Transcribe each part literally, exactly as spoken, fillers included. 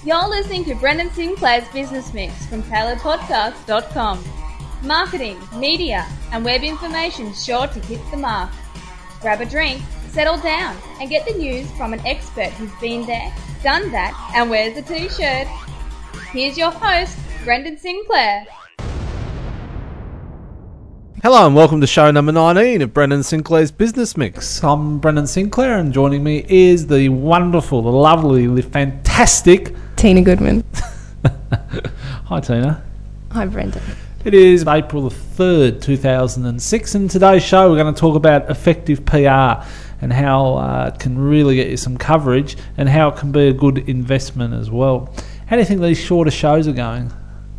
You're listening to Brendan Sinclair's Business Mix from Tailored Podcast dot com. Marketing, media, and web information sure to hit the mark. Grab a drink, settle down, and get the news from an expert who's been there, done that, and wears a t-shirt. Here's your host, Brendan Sinclair. Hello and welcome to show number nineteen of Brendan Sinclair's Business Mix. I'm Brendan Sinclair and joining me is the wonderful, the lovely, the fantastic Tina Goodman. Hi Tina. Hi Brendan. It is April the third, two thousand six, and today's show we're going to talk about effective P R and how uh, it can really get you some coverage and how it can be a good investment as well. How do you think these shorter shows are going?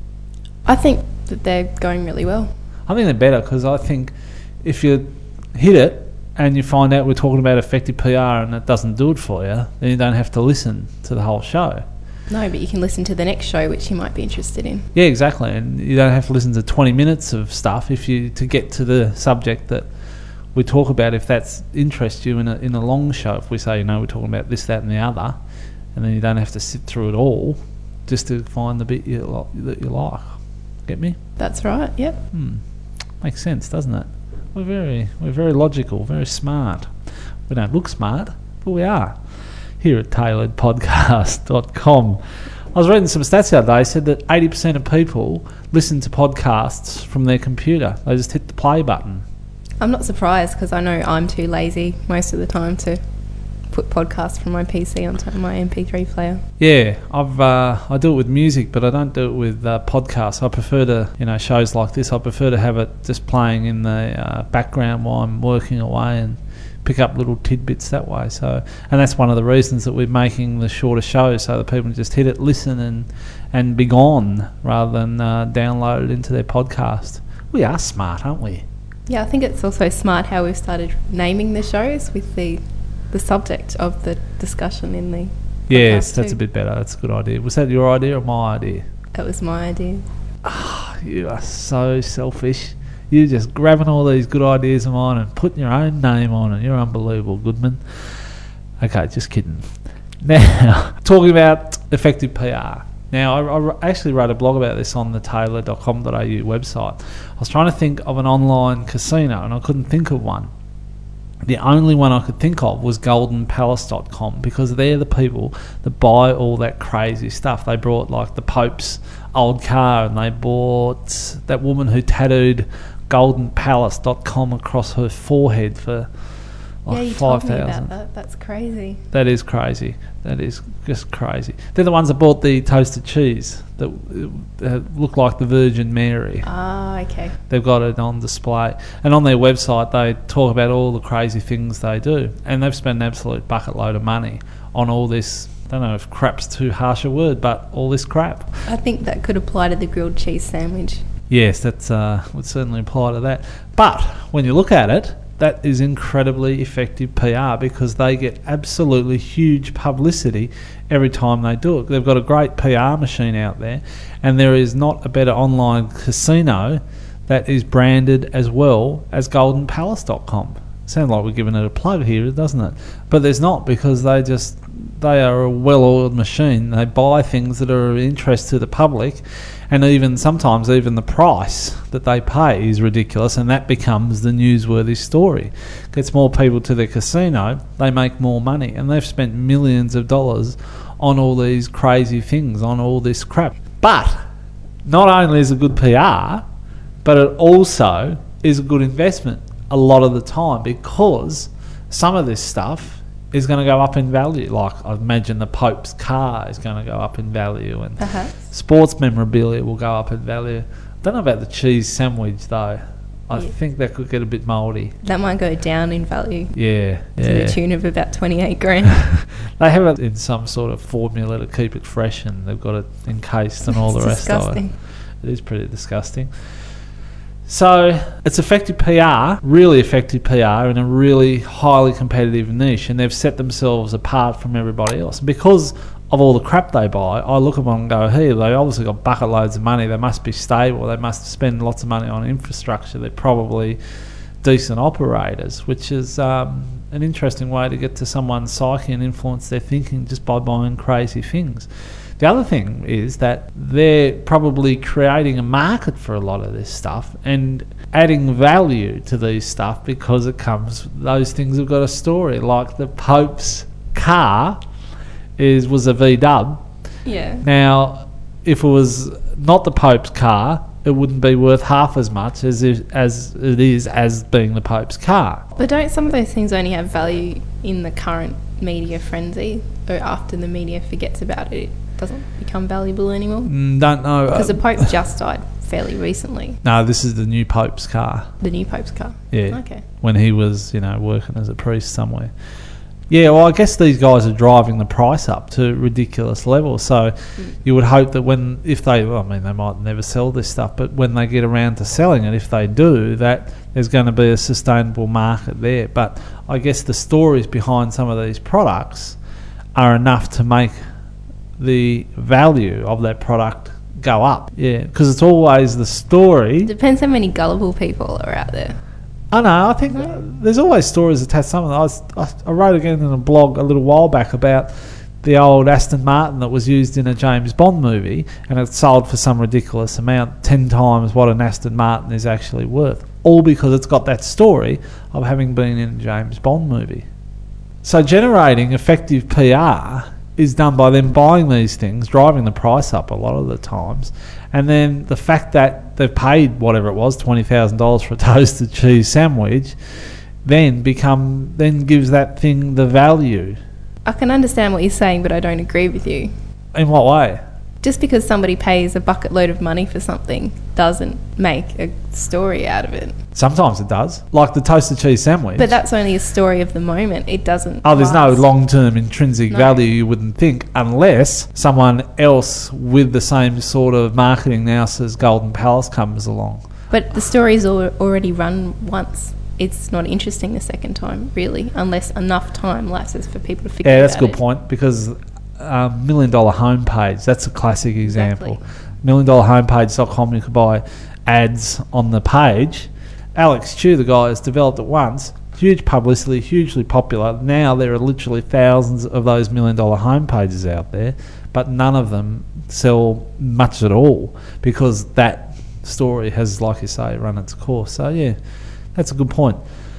I think that they're going really well. I think they're better because I think if you hit it and you find out we're talking about effective P R and it doesn't do it for you, then you don't have to listen to the whole show. No, but you can listen to the next show, which you might be interested in. Yeah, exactly. And you don't have to listen to twenty minutes of stuff if you to get to the subject that we talk about, if that interests you in a, in a long show. If we say, you know, we're talking about this, that and the other, and then you don't have to sit through it all just to find the bit you li- that you like. Get me? That's right, yep. Hmm. Makes sense, doesn't it? We're very we're very logical, very smart. We don't look smart, but we are. Here at Tailored Podcast dot com. I was reading some stats the other day. Said that eighty percent of people listen to podcasts from their computer. They just hit the play button. I'm not surprised because I know I'm too lazy most of the time to put podcasts from my P C onto my M P three player. Yeah, I've uh, I do it with music, but I don't do it with uh, podcasts. I prefer to, you know, shows like this. I prefer to have it just playing in the uh, background while I'm working away and pick up little tidbits that way. So, and that's one of the reasons that we're making the shorter shows, so that people just hit it, listen, and and be gone rather than uh, download it into their podcast. We are smart, aren't we? Yeah, I think it's also smart how we've started naming the shows with the the subject of the discussion in the Yes, that's too. a bit better. That's a good idea. Was that your idea or my idea? That was my idea. Ah, oh, you are so selfish. You're just grabbing all these good ideas of mine and putting your own name on it. You're unbelievable, Goodman. Okay, just kidding. Now, talking about effective P R. Now, I, I actually wrote a blog about this on the tailored dot com dot a u website. I was trying to think of an online casino and I couldn't think of one. The only one I could think of was golden palace dot com because they're the people that buy all that crazy stuff. They brought like the Pope's old car and they bought that woman who tattooed golden palace dot com across her forehead for like yeah, you five told me thousand. about that. That's crazy. That is crazy. That is just crazy. They're the ones that bought the toasted cheese that uh, look like the Virgin Mary. Ah, okay. They've got it on display. And on their website, they talk about all the crazy things they do. And they've spent an absolute bucket load of money on all this. I don't know if crap's too harsh a word, but all this crap. I think that could apply to the grilled cheese sandwich. Yes, that uh, would certainly apply to that. But when you look at it, that is incredibly effective P R because they get absolutely huge publicity every time they do it. They've got a great P R machine out there, and there is not a better online casino that is branded as well as golden palace dot com. Sounds like we're giving it a plug here, doesn't it? But there's not, because they just they are a well-oiled machine. They buy things that are of interest to the public, and even sometimes even the price that they pay is ridiculous, and that becomes the newsworthy story. Gets more people to their casino, they make more money, and they've spent millions of dollars on all these crazy things, on all this crap. But not only is it good P R, but it also is a good investment a lot of the time, because some of this stuff is going to go up in value. Like, I imagine the Pope's car is going to go up in value, and Perhaps. sports memorabilia will go up in value. I don't know about the cheese sandwich though. I Yeah. think that could get a bit mouldy. That might go down in value Yeah, to yeah. the tune of about twenty-eight grand. They have it in some sort of formula to keep it fresh, and they've got it encased and all It's the rest disgusting. of it. It is pretty disgusting. So it's effective P R, really effective P R in a really highly competitive niche, and they've set themselves apart from everybody else. Because of all the crap they buy, I look at them and go, hey, they obviously got bucket loads of money. They must be stable. They must spend lots of money on infrastructure. They're probably decent operators, which is um, an interesting way to get to someone's psyche and influence their thinking just by buying crazy things. The other thing is that they're probably creating a market for a lot of this stuff and adding value to these stuff because it comes, those things have got a story. Like the Pope's car is was a V-dub. Yeah. Now, if it was not the Pope's car, it wouldn't be worth half as much as it, as it is as being the Pope's car. But don't some of those things only have value in the current media frenzy, or after the media forgets about it, it doesn't become valuable anymore? Mm, don't know. Because the Pope just died fairly recently. No, this is the new Pope's car. The new Pope's car? Yeah. Okay. When he was, you know, working as a priest somewhere. Yeah, well, I guess these guys are driving the price up to ridiculous levels. So mm. you would hope that when, if they, well, I mean, they might never sell this stuff, but when they get around to selling it, if they do, that there's going to be a sustainable market there. But I guess the stories behind some of these products are enough to make the value of that product go up. Yeah, because it's always the story. Depends how many gullible people are out there. I know, I think uh, there's always stories attached to something. I, was, I, I wrote again in a blog a little while back about the old Aston Martin that was used in a James Bond movie, and it sold for some ridiculous amount, ten times what an Aston Martin is actually worth, all because it's got that story of having been in a James Bond movie. So generating effective P R is done by them buying these things, driving the price up a lot of the times, and then the fact that they've paid whatever it was, twenty thousand dollars for a toasted cheese sandwich, then become then gives that thing the value. I can understand what you're saying, but I don't agree with you. In what way? Just because somebody pays a bucket load of money for something doesn't make a story out of it. Sometimes it does, like the toasted cheese sandwich. But that's only a story of the moment. It doesn't Oh, there's last. no long-term intrinsic No. value, you wouldn't think, unless someone else with the same sort of marketing now says Golden Palace comes along. But the story's al- already run once. It's not interesting the second time, really, unless enough time lapses for people to figure it out. Yeah, that's a good point, because um, Million Dollar Homepage, that's a classic example. Exactly. million dollar homepage dot com, you could buy ads on the page. Alex Chu, the guy, has developed it once. Huge publicity, hugely popular. Now there are literally thousands of those million dollar homepages out there, but none of them sell much at all because that story has, like you say, run its course. So yeah, that's a good point.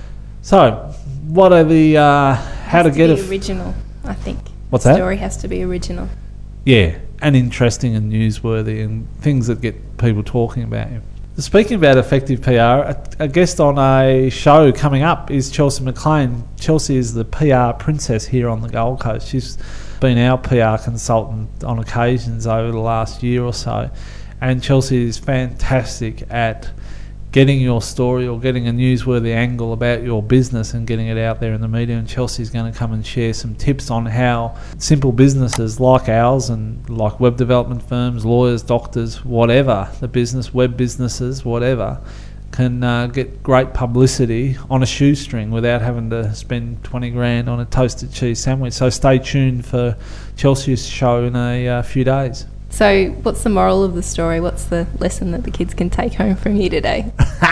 So, what are the uh, how to get it? a f- Original, I think. What's the that? Story has to be original. Yeah, and interesting and newsworthy and things that get people talking about you. Speaking about effective P R, a, a guest on a show coming up is Chelsea McLean. Chelsea is the P R princess here on the Gold Coast. She's been our P R consultant on occasions over the last year or so, and Chelsea is fantastic at getting your story or getting a newsworthy angle about your business and getting it out there in the media. And Chelsea's going to come and share some tips on how simple businesses like ours and like web development firms, lawyers, doctors, whatever, the business, web businesses, whatever, can uh, get great publicity on a shoestring without having to spend twenty grand on a toasted cheese sandwich. So stay tuned for Chelsea's show in a uh, few days. So what's the moral of the story? What's the lesson that the kids can take home from here today?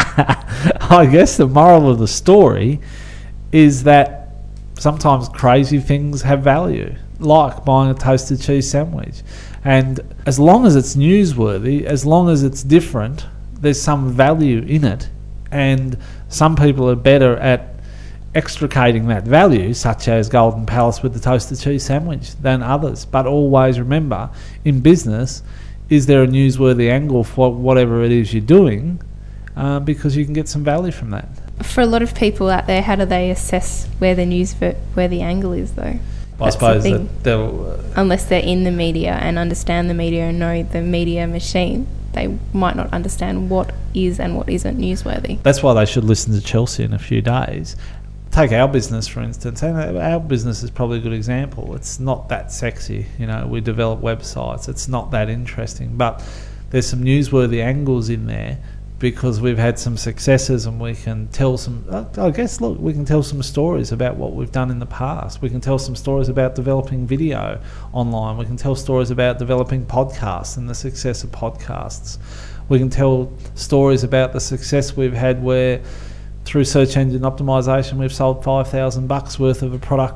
I guess the moral of the story is that sometimes crazy things have value, like buying a toasted cheese sandwich. And as long as it's newsworthy, as long as it's different, there's some value in it. And some people are better at extricating that value, such as Golden Palace with the toasted cheese sandwich, than others. But always remember, in business, is there a newsworthy angle for whatever it is you're doing? Uh, because you can get some value from that. For a lot of people out there, how do they assess where the news where the angle is, though? I That's suppose the thing. that they'll... Uh, Unless they're in the media and understand the media and know the media machine, they might not understand what is and what isn't newsworthy. That's why they should listen to Chelsea in a few days. Take our business, for instance, and our business is probably a good example. It's not that sexy, you know, we develop websites, it's not that interesting, but there's some newsworthy angles in there because we've had some successes and we can tell some, I guess, look, we can tell some stories about what we've done in the past. We can tell some stories about developing video online. We can tell stories about developing podcasts and the success of podcasts. We can tell stories about the success we've had where through search engine optimization we've sold five thousand bucks worth of a product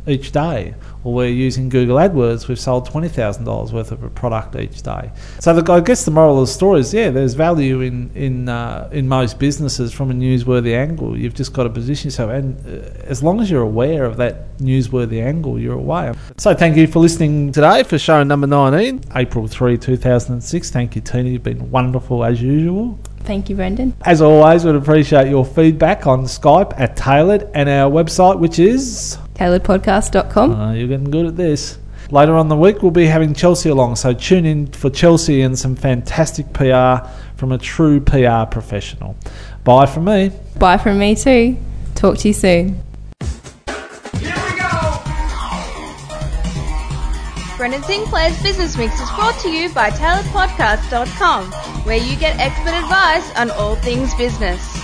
each day. Or we're using Google AdWords, we've sold twenty thousand dollars worth of a product each day. So the, I guess the moral of the story is, yeah, there's value in in uh, in most businesses from a newsworthy angle. You've just got to position yourself. And uh, as long as you're aware of that newsworthy angle, you're away. So thank you for listening today for show number nineteen, April third, two thousand six. Thank you, Tina. You've been wonderful as usual. Thank you, Brendan. As always, we'd appreciate your feedback on Skype at Tailored and our website, which is tailored podcast dot com. Uh, you're getting good at this. Later on in the week, we'll be having Chelsea along, so tune in for Chelsea and some fantastic P R from a true P R professional. Bye from me. Bye from me too. Talk to you soon. Brendan Sinclair's Business Mix is brought to you by tailored podcast dot com, where you get expert advice on all things business.